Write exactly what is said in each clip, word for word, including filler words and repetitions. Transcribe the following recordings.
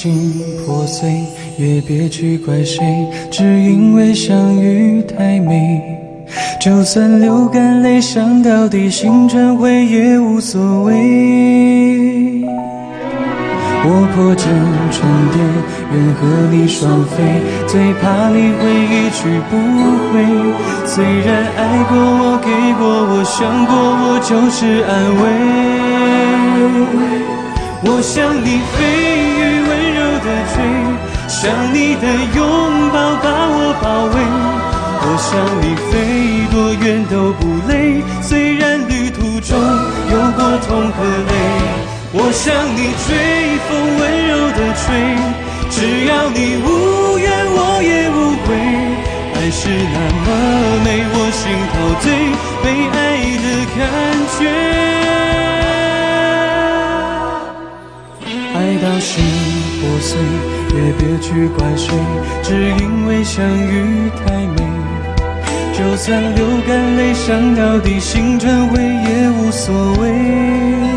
心破碎，也别去怪谁，只因为相遇太美。就算流干泪，伤到底，心转回也无所谓。我破茧成蝶，愿和你双飞，最怕你会一去不回。虽然爱过我，给过我，想过我，就是安慰。我想你飞羽温柔的吹，想你的拥抱把我包围。我想你飞多远都不累，虽然旅途中有过痛和泪。我想你追风温柔的吹，只要你无怨我也无悔。爱是那么美，我心陶醉，被爱的感觉。爱到心破碎，也别去怪谁，只因为相遇太美。就算流干泪，伤到底，心转回也无所谓。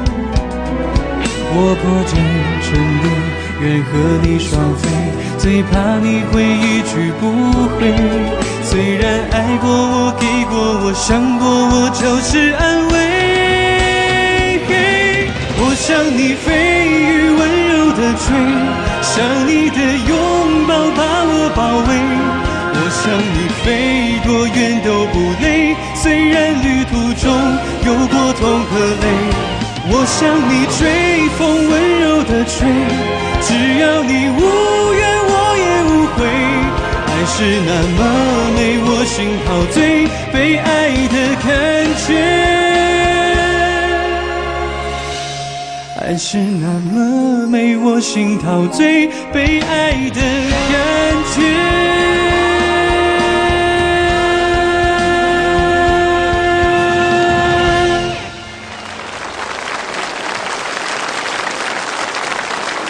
我破茧成蝶，愿和你双飞，最怕你会一去不回。虽然爱过我，给过我，想过我，就是安慰。我想你飞羽温柔的吹，想你的拥抱把我包围。我想你飞多远都不累，虽然旅途中有过痛和泪。我想你追风温柔的吹，只要你无怨我也无悔。爱是那么美，我心陶醉，被爱的感觉。爱是那么美，我心陶醉，被爱的感觉。